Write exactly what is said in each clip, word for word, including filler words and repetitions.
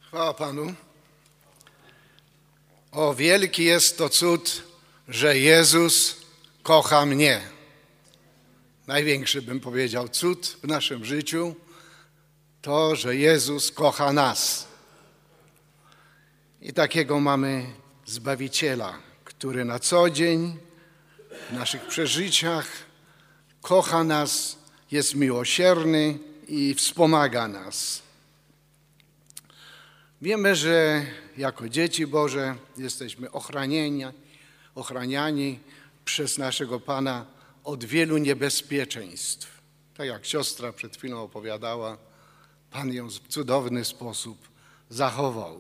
Chwała Panu. O, wielki jest to cud, że Jezus kocha mnie. Największy, bym powiedział, cud w naszym życiu to, że Jezus kocha nas. I takiego mamy Zbawiciela, który na co dzień w naszych przeżyciach kocha nas, jest miłosierny i wspomaga nas. Wiemy, że jako dzieci Boże jesteśmy ochraniani, ochraniani przez naszego Pana od wielu niebezpieczeństw. Tak jak siostra przed chwilą opowiadała, Pan ją w cudowny sposób zachował.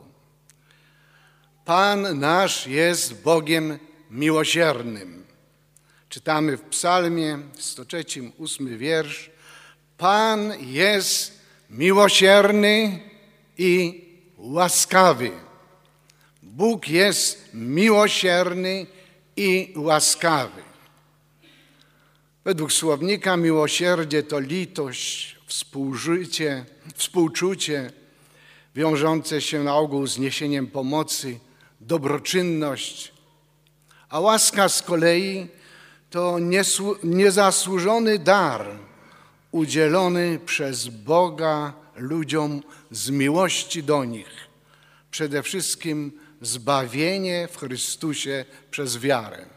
Pan nasz jest Bogiem miłosiernym. Czytamy w Psalmie sto trzecim, ósmy wiersz. Pan jest miłosierny i łaskawy. Bóg jest miłosierny i łaskawy. Według słownika miłosierdzie to litość, współżycie, współczucie wiążące się na ogół z niesieniem pomocy, dobroczynność, a łaska z kolei to niezasłużony dar udzielony przez Boga ludziom z miłości do nich. Przede wszystkim zbawienie w Chrystusie przez wiarę.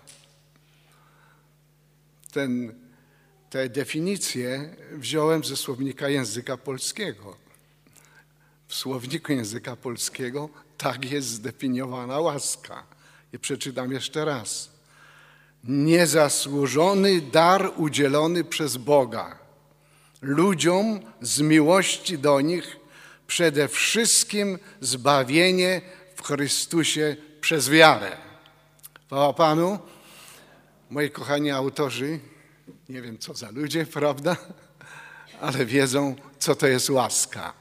Ten, tę definicję wziąłem ze słownika języka polskiego. W słowniku języka polskiego tak jest zdefiniowana łaska. I przeczytam jeszcze raz. Niezasłużony dar udzielony przez Boga ludziom z miłości do nich, przede wszystkim zbawienie w Chrystusie przez wiarę. Chwała Panu. Moi kochani autorzy, nie wiem co za ludzie, prawda? Ale wiedzą, co to jest łaska.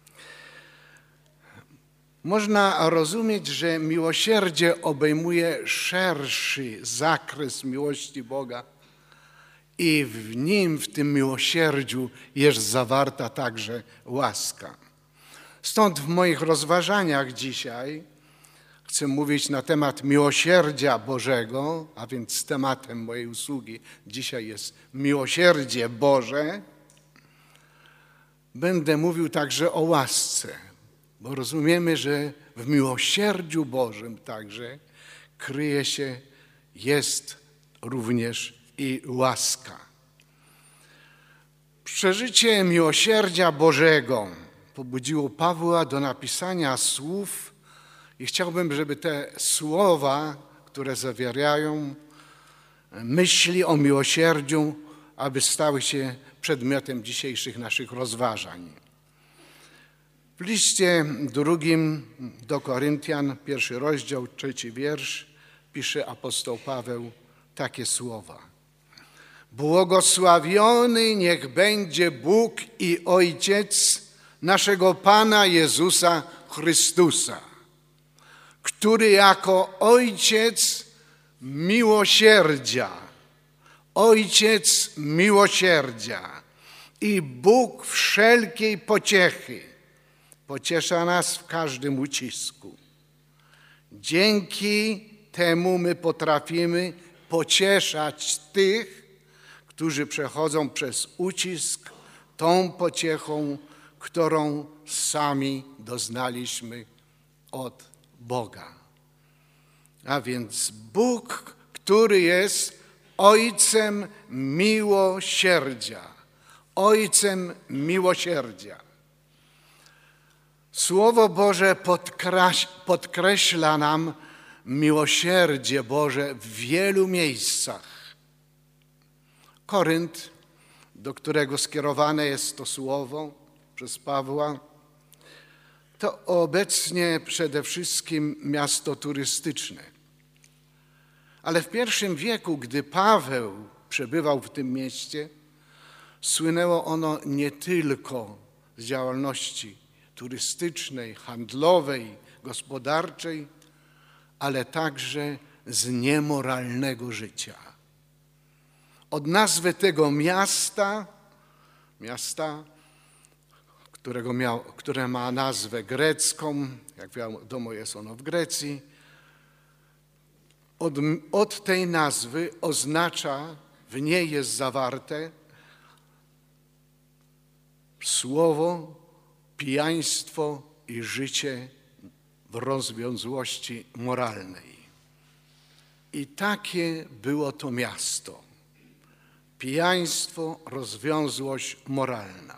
Można rozumieć, że miłosierdzie obejmuje szerszy zakres miłości Boga i w nim, w tym miłosierdziu jest zawarta także łaska. Stąd w moich rozważaniach dzisiaj chcę mówić na temat miłosierdzia Bożego, a więc tematem mojej usługi dzisiaj jest miłosierdzie Boże. Będę mówił także o łasce, bo rozumiemy, że w miłosierdziu Bożym także kryje się, jest również i łaska. Przeżycie miłosierdzia Bożego pobudziło Pawła do napisania słów i chciałbym, żeby te słowa, które zawierają myśli o miłosierdziu, aby stały się przedmiotem dzisiejszych naszych rozważań. W liście drugim do Koryntian, pierwszy rozdział, trzeci wiersz, pisze apostoł Paweł takie słowa. Błogosławiony niech będzie Bóg i Ojciec naszego Pana Jezusa Chrystusa, który jako Ojciec miłosierdzia, Ojciec miłosierdzia i Bóg wszelkiej pociechy pociesza nas w każdym ucisku. Dzięki temu my potrafimy pocieszać tych, którzy przechodzą przez ucisk tą pociechą, którą sami doznaliśmy od Boga. A więc Bóg, który jest Ojcem miłosierdzia. Ojcem miłosierdzia. Słowo Boże podkreśla nam miłosierdzie Boże w wielu miejscach. Korynt, do którego skierowane jest to słowo przez Pawła, to obecnie przede wszystkim miasto turystyczne. Ale w pierwszym wieku, gdy Paweł przebywał w tym mieście, słynęło ono nie tylko z działalności turystycznej, handlowej, gospodarczej, ale także z niemoralnego życia. Od nazwy tego miasta, miasta, którego miał, które ma nazwę grecką, jak wiadomo jest ono w Grecji. Od, od tej nazwy oznacza, w niej jest zawarte słowo, pijaństwo i życie w rozwiązłości moralnej. I takie było to miasto. Pijaństwo, rozwiązłość moralna.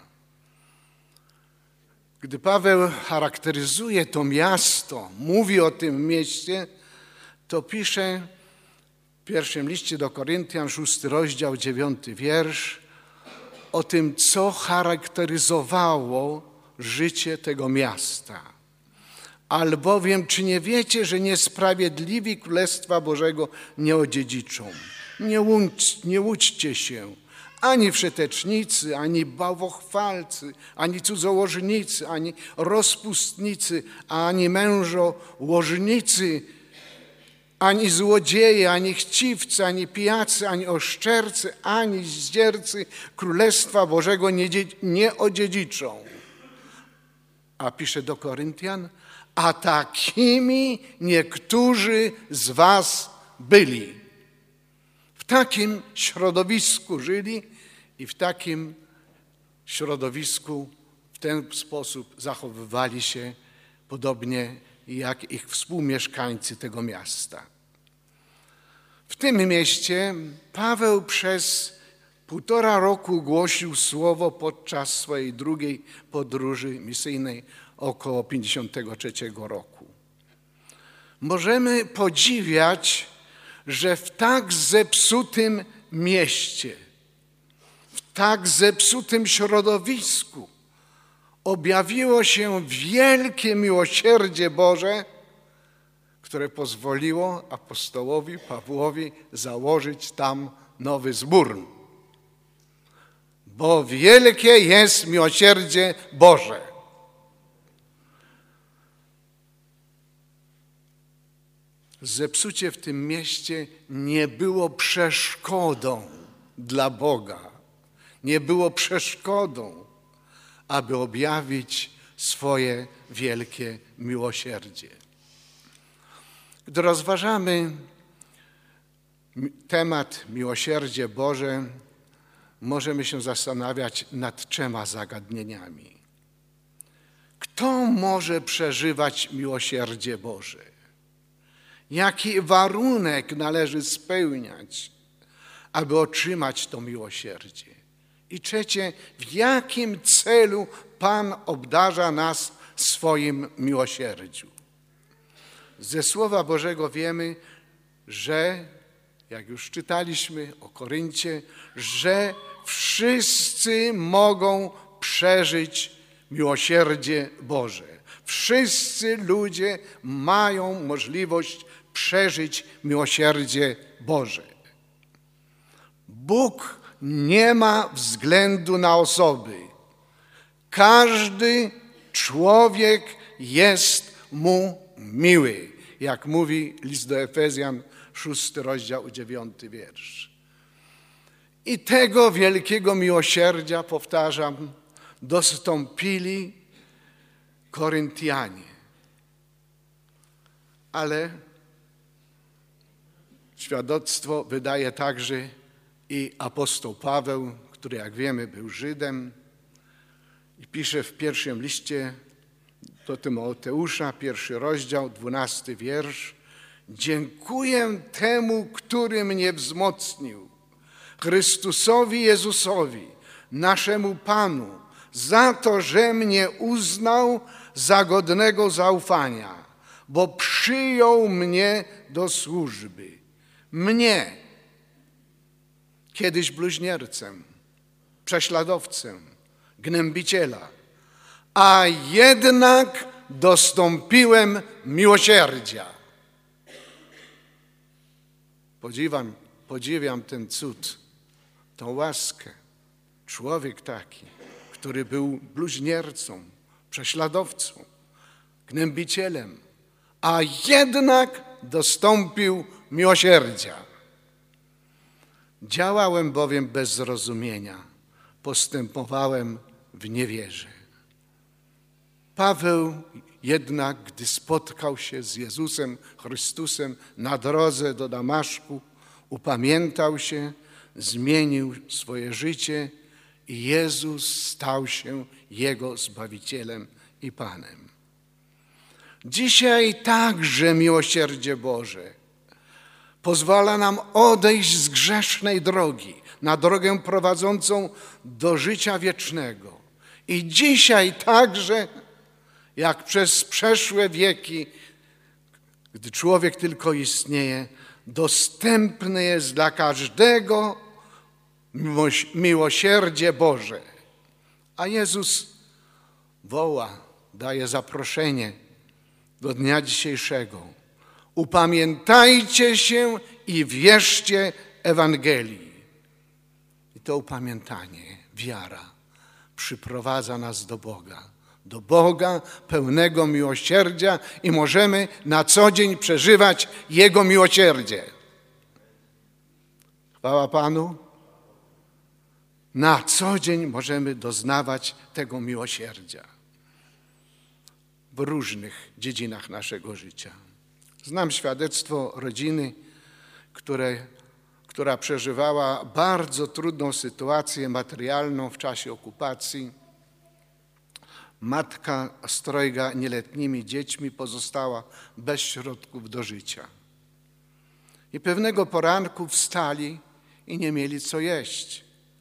Gdy Paweł charakteryzuje to miasto, mówi o tym mieście, to pisze w pierwszym liście do Koryntian, szósty rozdział, dziewiąty wiersz, o tym, co charakteryzowało życie tego miasta. Albowiem, czy nie wiecie, że niesprawiedliwi Królestwa Bożego nie odziedziczą? Nie, łudź, nie łudźcie się, ani wszetecznicy, ani bałwochwalcy, ani cudzołożnicy, ani rozpustnicy, ani mężołożnicy, ani złodzieje, ani chciwcy, ani pijacy, ani oszczercy, ani zdziercy Królestwa Bożego nie, nie odziedziczą. A pisze do Koryntian, a takimi niektórzy z was byli. W takim środowisku żyli i w takim środowisku w ten sposób zachowywali się, podobnie jak ich współmieszkańcy tego miasta. W tym mieście Paweł przez półtora roku głosił słowo podczas swojej drugiej podróży misyjnej około pięćdziesiątego trzeciego roku. Możemy podziwiać, że w tak zepsutym mieście, w tak zepsutym środowisku objawiło się wielkie miłosierdzie Boże, które pozwoliło apostołowi Pawłowi założyć tam nowy zbór. Bo wielkie jest miłosierdzie Boże. Zepsucie w tym mieście nie było przeszkodą dla Boga. Nie było przeszkodą, aby objawić swoje wielkie miłosierdzie. Gdy rozważamy temat miłosierdzie Boże, możemy się zastanawiać nad trzema zagadnieniami. Kto może przeżywać miłosierdzie Boże? Jaki warunek należy spełniać, aby otrzymać to miłosierdzie? I trzecie, w jakim celu Pan obdarza nas swoim miłosierdziu? Ze Słowa Bożego wiemy, że, jak już czytaliśmy o Koryncie, że wszyscy mogą przeżyć miłosierdzie Boże. Wszyscy ludzie mają możliwość przeżyć miłosierdzie Boże. Bóg nie ma względu na osoby. Każdy człowiek jest mu miły, jak mówi list do Efezjan, szósty rozdział, dziewiąty wiersz. I tego wielkiego miłosierdzia, powtarzam, dostąpili Koryntianie. Ale świadectwo wydaje także i apostoł Paweł, który, jak wiemy, był Żydem i pisze w pierwszym liście do Tymoteusza, pierwszy rozdział, dwunasty wiersz. Dziękuję temu, który mnie wzmocnił, Chrystusowi Jezusowi, naszemu Panu, za to, że mnie uznał za godnego zaufania, bo przyjął mnie do służby. Mnie, kiedyś bluźniercem, prześladowcem, gnębiciela, a jednak dostąpiłem miłosierdzia. Podziwiam, podziwiam ten cud, tą łaskę. Człowiek taki, który był bluźniercą, prześladowcą, gnębicielem, a jednak dostąpił miłosierdzia. Działałem bowiem bez zrozumienia, postępowałem w niewierze. Paweł jednak, gdy spotkał się z Jezusem Chrystusem na drodze do Damaszku, upamiętał się, zmienił swoje życie i Jezus stał się jego Zbawicielem i Panem. Dzisiaj także miłosierdzie Boże pozwala nam odejść z grzesznej drogi na drogę prowadzącą do życia wiecznego. I dzisiaj także, jak przez przeszłe wieki, gdy człowiek tylko istnieje, dostępne jest dla każdego miłosierdzie Boże. A Jezus woła, daje zaproszenie do dnia dzisiejszego. Upamiętajcie się i wierzcie Ewangelii. I to upamiętanie, wiara, przyprowadza nas do Boga. Do Boga pełnego miłosierdzia i możemy na co dzień przeżywać Jego miłosierdzie. Chwała Panu. Na co dzień możemy doznawać tego miłosierdzia w różnych dziedzinach naszego życia. Znam świadectwo rodziny, które, która przeżywała bardzo trudną sytuację materialną w czasie okupacji. Matka z trojga nieletnimi dziećmi pozostała bez środków do życia. I pewnego poranku wstali i nie mieli co jeść.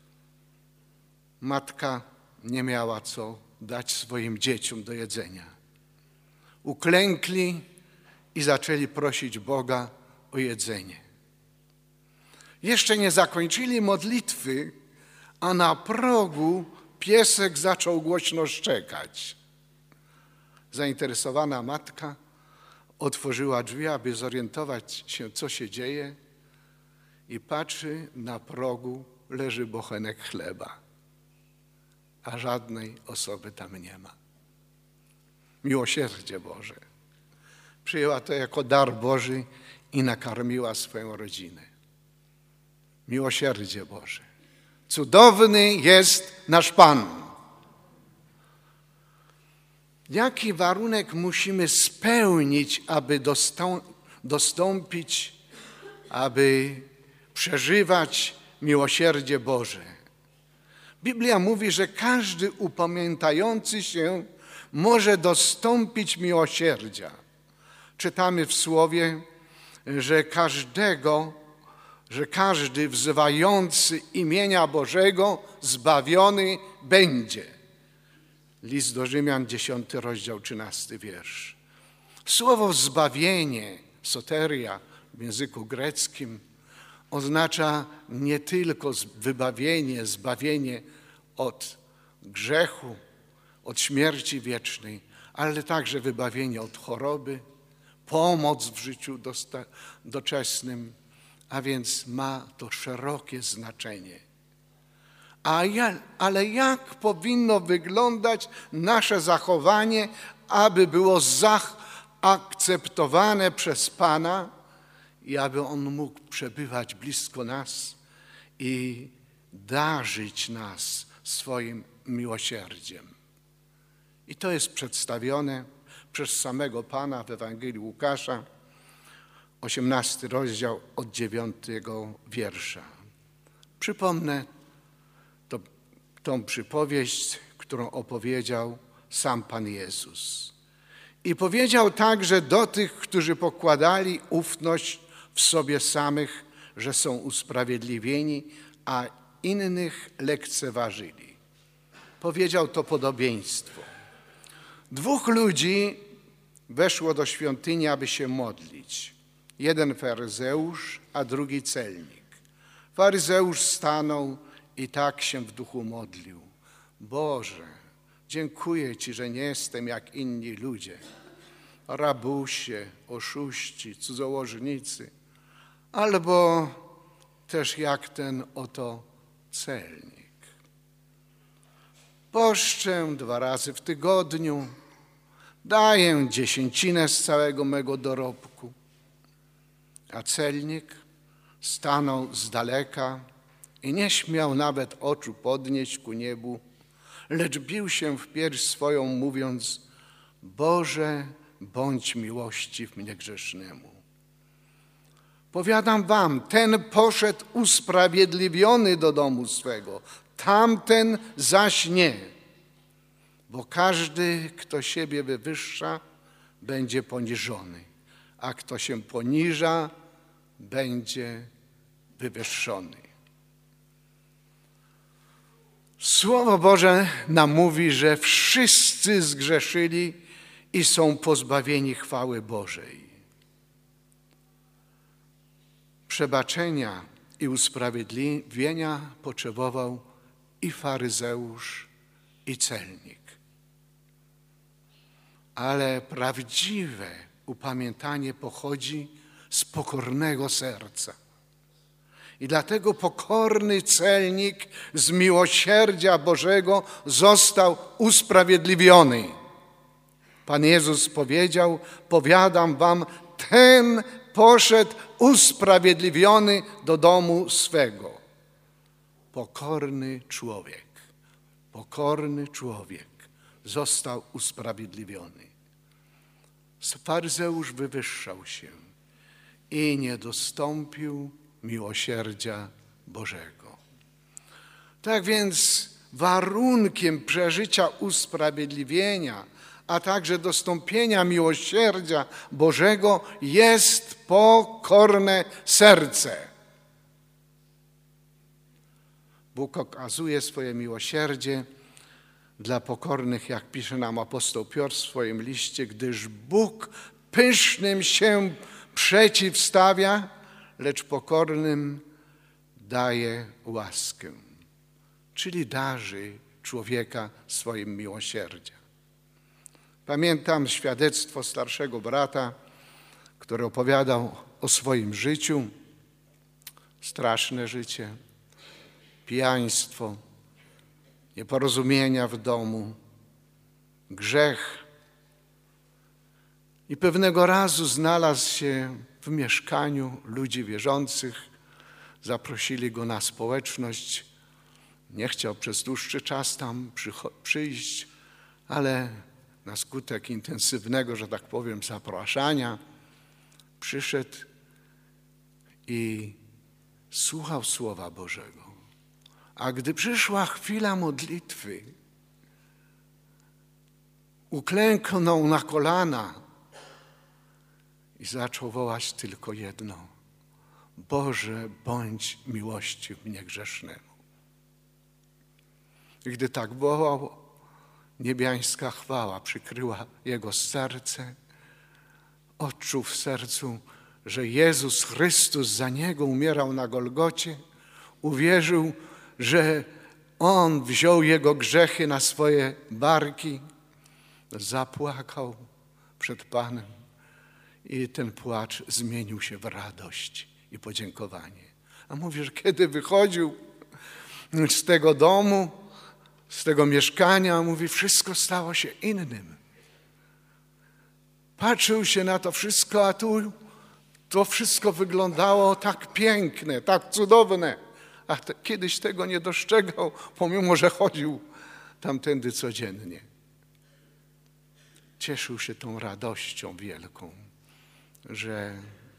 Matka nie miała co dać swoim dzieciom do jedzenia. Uklękli i zaczęli prosić Boga o jedzenie. Jeszcze nie zakończyli modlitwy, a na progu piesek zaczął głośno szczekać. Zainteresowana matka otworzyła drzwi, aby zorientować się, co się dzieje, i patrzy, na progu leży bochenek chleba, a żadnej osoby tam nie ma. Miłosierdzie Boże. Przyjęła to jako dar Boży i nakarmiła swoją rodzinę. Miłosierdzie Boże. Cudowny jest nasz Pan. Jaki warunek musimy spełnić, aby dostąpić, aby przeżywać miłosierdzie Boże? Biblia mówi, że każdy upamiętający się może dostąpić miłosierdzia. Czytamy w Słowie, że każdego, że każdy wzywający imienia Bożego zbawiony będzie. List do Rzymian, dziesiąty rozdział, trzynasty wiersz. Słowo zbawienie, soteria w języku greckim, oznacza nie tylko wybawienie, zbawienie od grzechu, od śmierci wiecznej, ale także wybawienie od choroby, pomoc w życiu doczesnym, a więc ma to szerokie znaczenie. A ja, ale jak powinno wyglądać nasze zachowanie, aby było zaakceptowane przez Pana i aby On mógł przebywać blisko nas i darzyć nas swoim miłosierdziem. I to jest przedstawione przez samego Pana w Ewangelii Łukasza, osiemnasty rozdział od dziewiątego wiersza. Przypomnę to, tą przypowieść, którą opowiedział sam Pan Jezus. I powiedział także do tych, którzy pokładali ufność w sobie samych, że są usprawiedliwieni, a innych lekceważyli. Powiedział to podobieństwo. Dwóch ludzi weszło do świątyni, aby się modlić. Jeden faryzeusz, a drugi celnik. Faryzeusz stanął i tak się w duchu modlił. Boże, dziękuję Ci, że nie jestem jak inni ludzie. Rabusie, oszuści, cudzołożnicy, albo też jak ten oto celnik. Poszczę dwa razy w tygodniu, daję dziesięcinę z całego mego dorobku. A celnik stanął z daleka i nie śmiał nawet oczu podnieść ku niebu, lecz bił się w pierś swoją, mówiąc: Boże, bądź miłościw mnie grzesznemu. Powiadam wam, ten poszedł usprawiedliwiony do domu swego, tamten zaś nie. Bo każdy, kto siebie wywyższa, będzie poniżony, a kto się poniża, będzie wywyższony. Słowo Boże nam mówi, że wszyscy zgrzeszyli i są pozbawieni chwały Bożej. Przebaczenia i usprawiedliwienia potrzebował i faryzeusz, i celnik. Ale prawdziwe upamiętanie pochodzi z pokornego serca. I dlatego pokorny celnik z miłosierdzia Bożego został usprawiedliwiony. Pan Jezus powiedział, powiadam wam, ten poszedł usprawiedliwiony do domu swego. Pokorny człowiek, pokorny człowiek został usprawiedliwiony. Faryzeusz wywyższał się i nie dostąpił miłosierdzia Bożego. Tak więc warunkiem przeżycia usprawiedliwienia, a także dostąpienia miłosierdzia Bożego jest pokorne serce. Bóg okazuje swoje miłosierdzie dla pokornych, jak pisze nam apostoł Piotr w swoim liście, gdyż Bóg pysznym się przeciwstawia, lecz pokornym daje łaskę, czyli darzy człowieka swoim miłosierdziem. Pamiętam świadectwo starszego brata, który opowiadał o swoim życiu. Straszne życie, pijaństwo, nieporozumienia w domu, grzech. I pewnego razu znalazł się w mieszkaniu ludzi wierzących. Zaprosili go na społeczność. Nie chciał przez dłuższy czas tam przyjść, ale na skutek intensywnego, że tak powiem, zapraszania przyszedł i słuchał Słowa Bożego. A gdy przyszła chwila modlitwy, uklęknął na kolana i zaczął wołać tylko jedno: Boże, bądź miłościw mnie grzesznemu. I gdy tak wołał, niebiańska chwała przykryła jego serce. Odczuł w sercu, że Jezus Chrystus za niego umierał na Golgocie. Uwierzył, że On wziął jego grzechy na swoje barki. Zapłakał przed Panem i ten płacz zmienił się w radość i podziękowanie. A mówi, że kiedy wychodził z tego domu, z tego mieszkania, mówi, wszystko stało się innym. Patrzył się na to wszystko, a tu to wszystko wyglądało tak piękne, tak cudowne. A te, kiedyś tego nie dostrzegał, pomimo że chodził tamtędy codziennie. Cieszył się tą radością wielką, że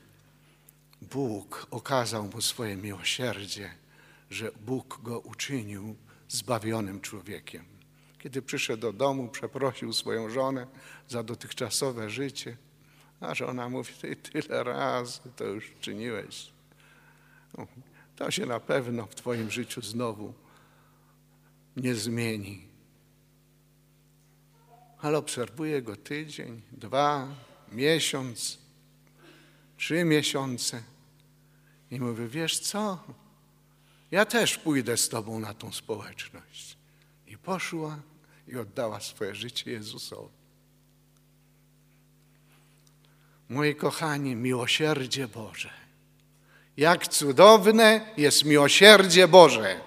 Bóg okazał mu swoje miłosierdzie, że Bóg go uczynił zbawionym człowiekiem. Kiedy przyszedł do domu, przeprosił swoją żonę za dotychczasowe życie, a żona mówi, ty tyle razy to już czyniłeś. To się na pewno w twoim życiu znowu nie zmieni. Ale obserwuję go tydzień, dwa, miesiąc, trzy miesiące i mówię, wiesz co, ja też pójdę z tobą na tą społeczność. I poszła i oddała swoje życie Jezusowi. Moi kochani, miłosierdzie Boże. Jak cudowne jest miłosierdzie Boże.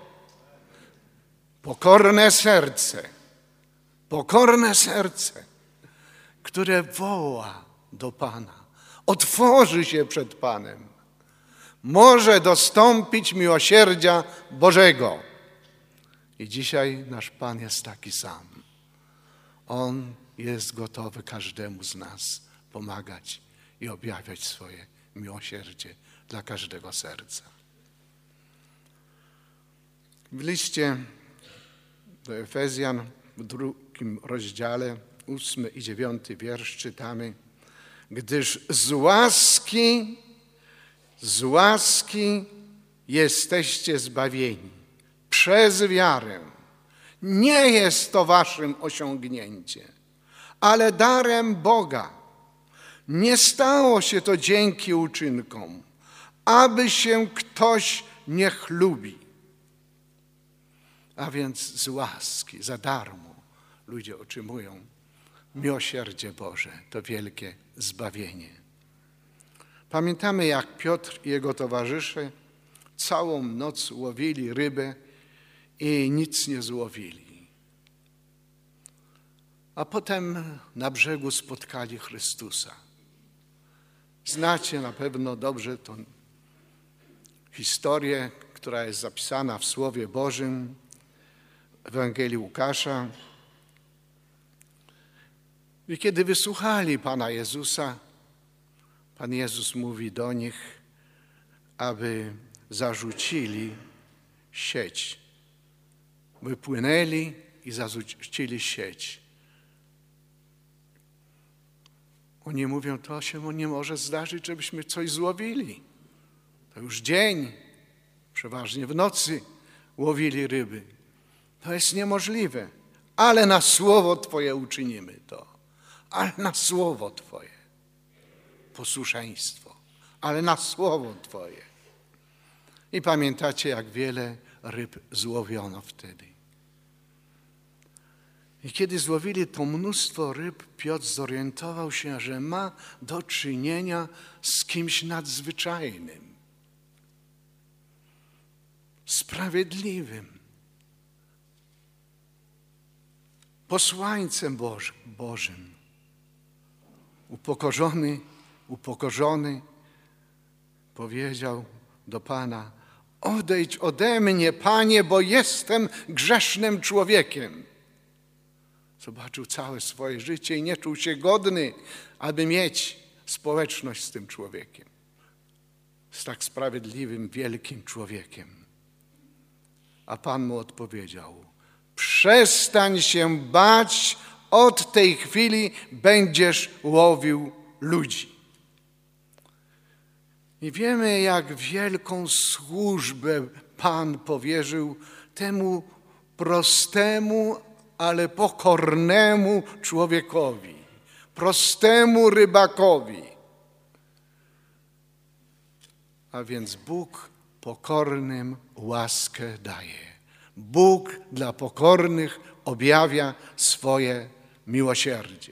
Pokorne serce, pokorne serce, które woła do Pana, otworzy się przed Panem, może dostąpić miłosierdzia Bożego. I dzisiaj nasz Pan jest taki sam. On jest gotowy każdemu z nas pomagać i objawiać swoje miłosierdzie dla każdego serca. W liście do Efezjan w drugim rozdziale, ósmy i dziewiąty wiersz czytamy: gdyż z łaski, z łaski jesteście zbawieni przez wiarę. Nie jest to waszym osiągnięciem, ale darem Boga. Nie stało się to dzięki uczynkom, aby się ktoś nie chlubi. A więc z łaski, za darmo ludzie otrzymują miłosierdzie Boże, to wielkie zbawienie. Pamiętamy, jak Piotr i jego towarzysze całą noc łowili rybę i nic nie złowili. A potem na brzegu spotkali Chrystusa. Znacie na pewno dobrze tę historię, która jest zapisana w Słowie Bożym, w Ewangelii Łukasza. I kiedy wysłuchali Pana Jezusa, Pan Jezus mówi do nich, aby zarzucili sieć. Wypłynęli i zarzucili sieć. Oni mówią, to się nie może zdarzyć, żebyśmy coś złowili. To już dzień, przeważnie w nocy łowili ryby. To jest niemożliwe, ale na słowo Twoje uczynimy to. Ale na słowo Twoje. Posłuszeństwo, ale na słowo Twoje. I pamiętacie, jak wiele ryb złowiono wtedy. I kiedy złowili to mnóstwo ryb, Piotr zorientował się, że ma do czynienia z kimś nadzwyczajnym, sprawiedliwym, posłańcem Boży, Bożym. Upokorzony, upokorzony powiedział do Pana: odejdź ode mnie, Panie, bo jestem grzesznym człowiekiem. Zobaczył całe swoje życie i nie czuł się godny, aby mieć społeczność z tym człowiekiem, z tak sprawiedliwym, wielkim człowiekiem. A Pan mu odpowiedział: przestań się bać, od tej chwili będziesz łowił ludzi. I wiemy, jak wielką służbę Pan powierzył temu prostemu, ale pokornemu człowiekowi, prostemu rybakowi. A więc Bóg pokornym łaskę daje. Bóg dla pokornych objawia swoje miłosierdzie.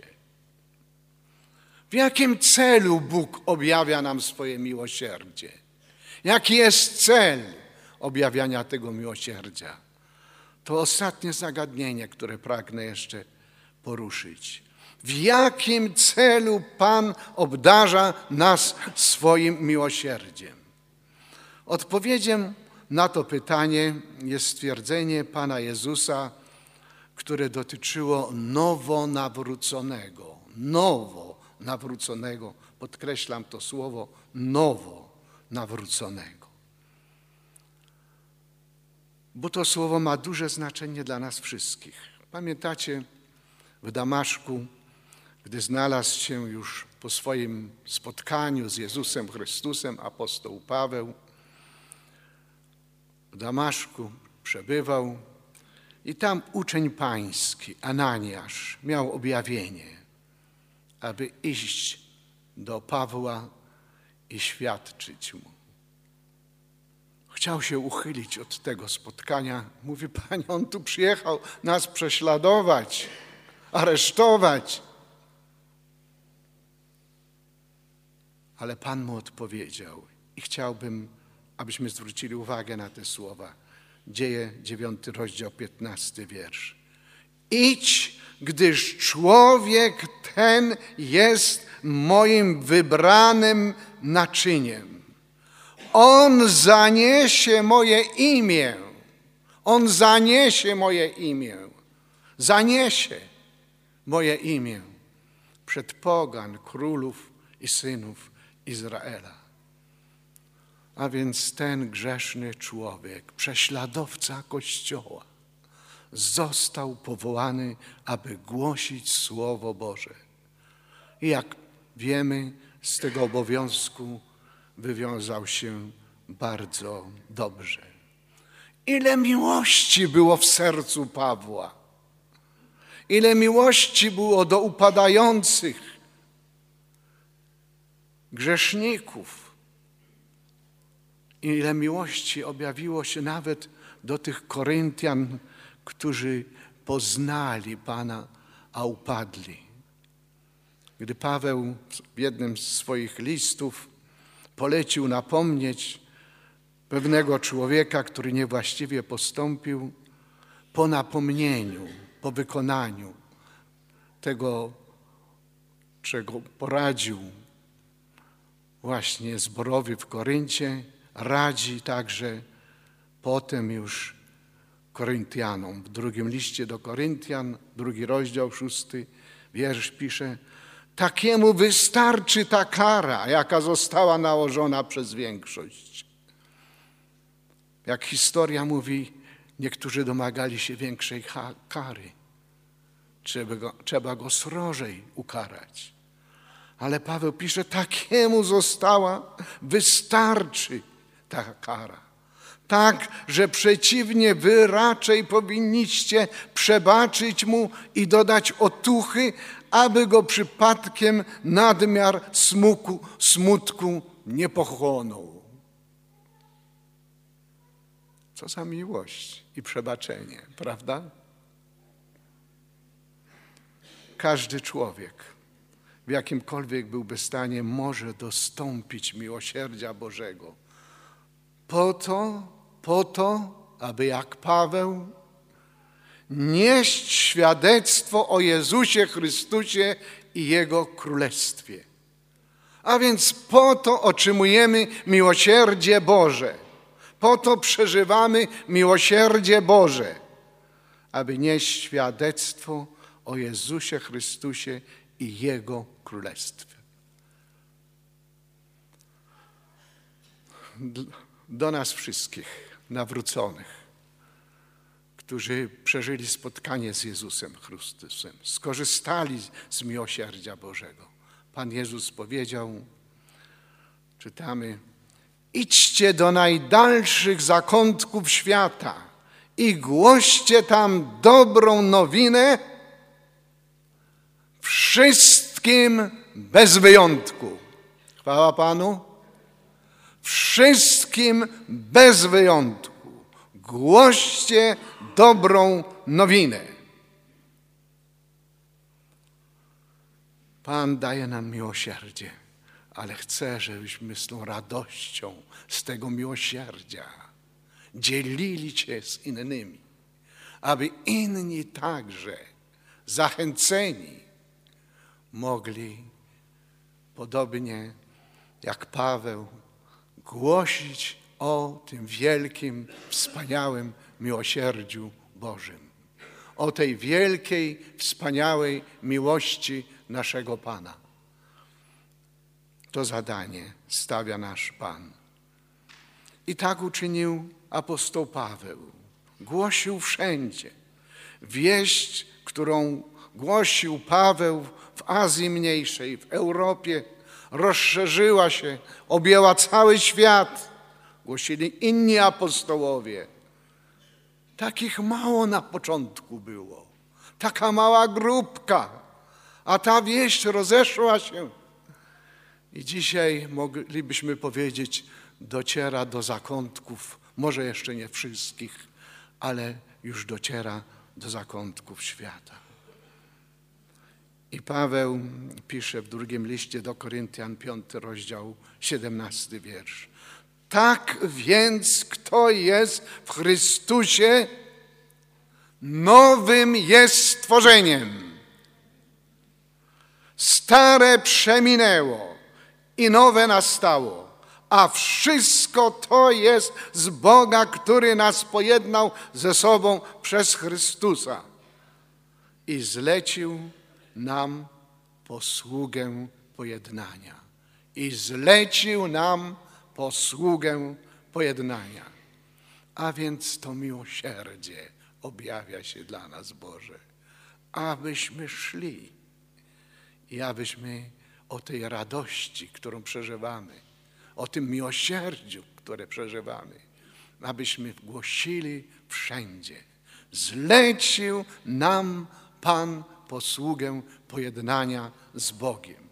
W jakim celu Bóg objawia nam swoje miłosierdzie? Jaki jest cel objawiania tego miłosierdzia? To ostatnie zagadnienie, które pragnę jeszcze poruszyć. W jakim celu Pan obdarza nas swoim miłosierdziem? Odpowiedzią na to pytanie jest stwierdzenie Pana Jezusa, które dotyczyło nowonawróconego. Nowonawróconego. Podkreślam to słowo, nowonawróconego. Bo to słowo ma duże znaczenie dla nas wszystkich. Pamiętacie, w Damaszku, gdy znalazł się już po swoim spotkaniu z Jezusem Chrystusem apostoł Paweł, w Damaszku przebywał i tam uczeń pański, Ananiasz, miał objawienie, aby iść do Pawła i świadczyć mu. Chciał się uchylić od tego spotkania. Mówi: Panie, on tu przyjechał nas prześladować, aresztować. Ale Pan mu odpowiedział i chciałbym, abyśmy zwrócili uwagę na te słowa. Dzieje dziewiąty rozdział, piętnasty wiersz. Idź, gdyż człowiek ten jest moim wybranym naczyniem. On zaniesie moje imię. On zaniesie moje imię. Zaniesie. moje imię przed pogan, królów i synów Izraela. A więc ten grzeszny człowiek, prześladowca Kościoła, został powołany, aby głosić Słowo Boże. I jak wiemy, z tego obowiązku wywiązał się bardzo dobrze. Ile miłości było w sercu Pawła, ile miłości było do upadających grzeszników, ile miłości objawiło się nawet do tych Koryntian, którzy poznali Pana, a upadli. Gdy Paweł w jednym z swoich listów polecił napomnieć pewnego człowieka, który niewłaściwie postąpił, po napomnieniu, po wykonaniu tego, czego poradził właśnie zborowi w Koryncie, radzi także potem już Koryntianom. W drugim liście do Koryntian, drugi rozdział, szósty wiersz pisze: takiemu wystarczy ta kara, jaka została nałożona przez większość. Jak historia mówi, niektórzy domagali się większej kary. Trzeba go, trzeba go srożej ukarać. Ale Paweł pisze, takiemu została, wystarczy ta kara. Tak, że przeciwnie, wy raczej powinniście przebaczyć mu i dodać otuchy, aby go przypadkiem nadmiar smuku, smutku nie pochłonął. Co za miłość i przebaczenie, prawda? Każdy człowiek w jakimkolwiek byłby stanie może dostąpić miłosierdzia Bożego. Po to, po to, aby jak Paweł nieść świadectwo o Jezusie Chrystusie i Jego Królestwie. A więc po to otrzymujemy miłosierdzie Boże. Po to przeżywamy miłosierdzie Boże, aby nieść świadectwo o Jezusie Chrystusie i Jego Królestwie. Do nas wszystkich nawróconych, którzy przeżyli spotkanie z Jezusem Chrystusem, skorzystali z miłosierdzia Bożego. Pan Jezus powiedział, czytamy, idźcie do najdalszych zakątków świata i głoście tam dobrą nowinę wszystkim bez wyjątku. Chwała Panu. Wszystkim bez wyjątku. Głoście dobrą nowinę. Pan daje nam miłosierdzie, ale chce, żebyśmy z tą radością, z tego miłosierdzia dzielili się z innymi, aby inni także zachęceni mogli, podobnie jak Paweł, głosić o tym wielkim, wspaniałym miłosierdziu Bożym. O tej wielkiej, wspaniałej miłości naszego Pana. To zadanie stawia nasz Pan. I tak uczynił apostoł Paweł. Głosił wszędzie. Wieść, którą głosił Paweł w Azji Mniejszej, w Europie, rozszerzyła się, objęła cały świat. Głosili inni apostołowie. Takich mało na początku było. Taka mała grupka. A ta wieść rozeszła się. I dzisiaj moglibyśmy powiedzieć, dociera do zakątków, może jeszcze nie wszystkich, ale już dociera do zakątków świata. I Paweł pisze w drugim liście do Koryntian, piąty rozdział, siedemnasty wiersz. Tak więc, kto jest w Chrystusie, nowym jest stworzeniem. Stare przeminęło i nowe nastało, a wszystko to jest z Boga, który nas pojednał ze sobą przez Chrystusa i zlecił nam posługę pojednania i zlecił nam posługę pojednania. A więc to miłosierdzie objawia się dla nas, Boże, abyśmy szli i abyśmy o tej radości, którą przeżywamy, o tym miłosierdziu, które przeżywamy, abyśmy głosili wszędzie. Zlecił nam Pan posługę pojednania z Bogiem.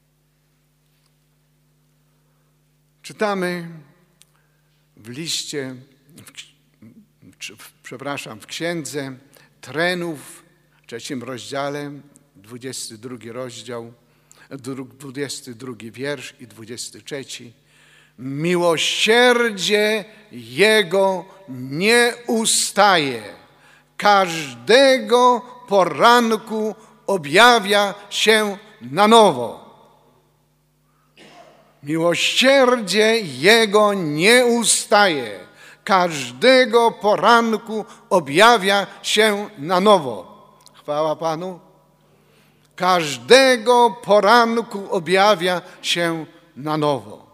Czytamy w liście, w, w, przepraszam, w księdze Trenów, w trzecim rozdziale, dwudziesty drugi rozdział, dwudziesty drugi wiersz i dwudziesty trzeci. Miłosierdzie Jego nie ustaje. Każdego poranku objawia się na nowo. Miłosierdzie Jego nie ustaje. Każdego poranku objawia się na nowo. Chwała Panu. Każdego poranku objawia się na nowo.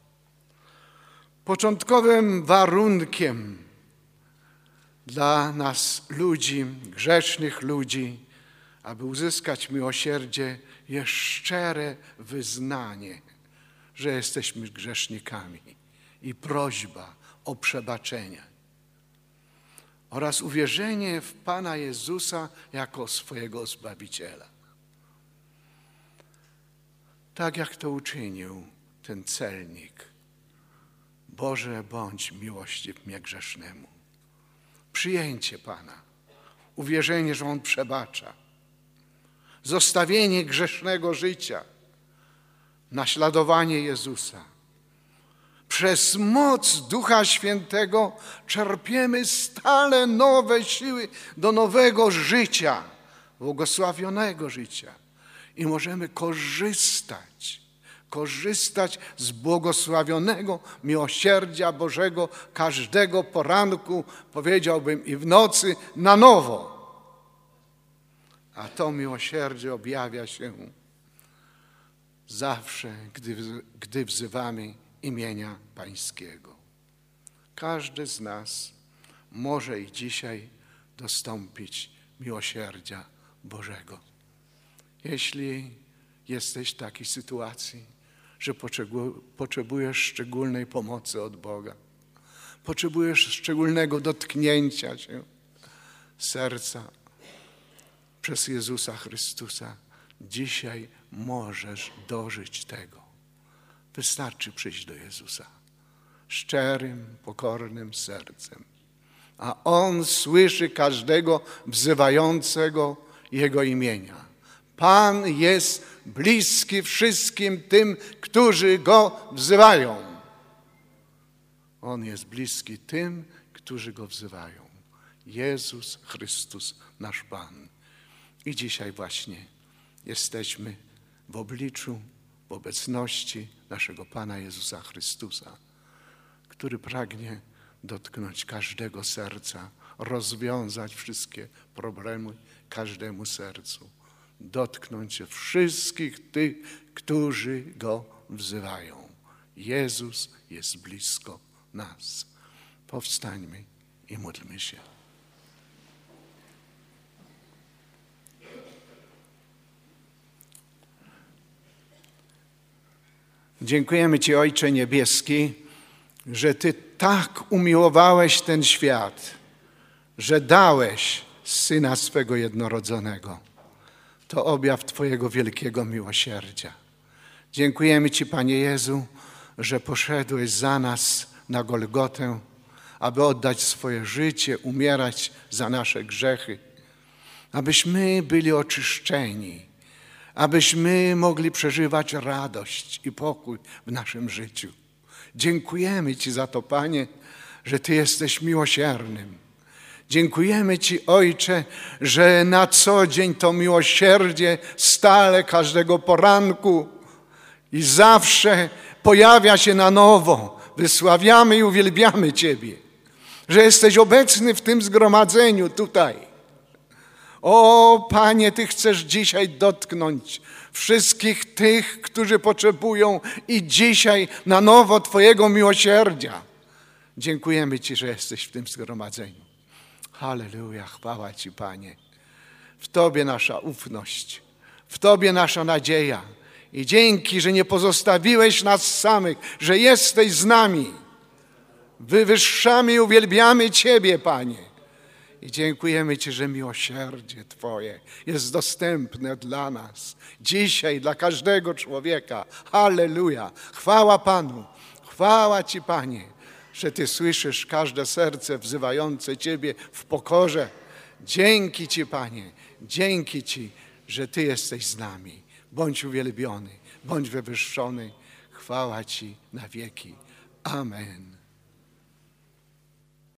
Początkowym warunkiem dla nas ludzi, grzesznych ludzi, aby uzyskać miłosierdzie, jest szczere wyznanie, że jesteśmy grzesznikami i prośba o przebaczenie oraz uwierzenie w Pana Jezusa jako swojego Zbawiciela. Tak jak to uczynił ten celnik. Boże, bądź miłościw mnie grzesznemu. Przyjęcie Pana, uwierzenie, że On przebacza, zostawienie grzesznego życia, naśladowanie Jezusa. Przez moc Ducha Świętego czerpiemy stale nowe siły do nowego życia, błogosławionego życia i możemy korzystać, korzystać z błogosławionego miłosierdzia Bożego każdego poranku, powiedziałbym i w nocy, na nowo. A to miłosierdzie objawia się zawsze, gdy, gdy wzywamy imienia Pańskiego. Każdy z nas może i dzisiaj dostąpić miłosierdzia Bożego. Jeśli jesteś w takiej sytuacji, że potrzebujesz szczególnej pomocy od Boga, potrzebujesz szczególnego dotknięcia się serca przez Jezusa Chrystusa, dzisiaj możesz dożyć tego. Wystarczy przyjść do Jezusa szczerym, pokornym sercem, a On słyszy każdego wzywającego Jego imienia. Pan jest bliski wszystkim tym, którzy Go wzywają. On jest bliski tym, którzy Go wzywają. Jezus Chrystus, nasz Pan. I dzisiaj właśnie jesteśmy w obliczu, w obecności naszego Pana Jezusa Chrystusa, który pragnie dotknąć każdego serca, rozwiązać wszystkie problemy każdemu sercu, dotknąć wszystkich tych, którzy Go wzywają. Jezus jest blisko nas. Powstańmy i módlmy się. Dziękujemy Ci, Ojcze Niebieski, że Ty tak umiłowałeś ten świat, że dałeś Syna swego jednorodzonego. To objaw Twojego wielkiego miłosierdzia. Dziękujemy Ci, Panie Jezu, że poszedłeś za nas na Golgotę, aby oddać swoje życie, umierać za nasze grzechy, abyśmy byli oczyszczeni, abyśmy mogli przeżywać radość i pokój w naszym życiu. Dziękujemy Ci za to, Panie, że Ty jesteś miłosiernym. Dziękujemy Ci, Ojcze, że na co dzień to miłosierdzie stale, każdego poranku i zawsze pojawia się na nowo. Wysławiamy i uwielbiamy Ciebie, że jesteś obecny w tym zgromadzeniu tutaj. O Panie, Ty chcesz dzisiaj dotknąć wszystkich tych, którzy potrzebują i dzisiaj na nowo Twojego miłosierdzia. Dziękujemy Ci, że jesteś w tym zgromadzeniu. Halleluja, chwała Ci, Panie. W Tobie nasza ufność, w Tobie nasza nadzieja. I dzięki, że nie pozostawiłeś nas samych, że jesteś z nami. Wywyższamy i uwielbiamy Ciebie, Panie. I dziękujemy Ci, że miłosierdzie Twoje jest dostępne dla nas. Dzisiaj, dla każdego człowieka. Halleluja. Chwała Panu. Chwała Ci, Panie, że Ty słyszysz każde serce wzywające Ciebie w pokorze. Dzięki Ci, Panie. Dzięki Ci, że Ty jesteś z nami. Bądź uwielbiony, bądź wywyższony. Chwała Ci na wieki. Amen.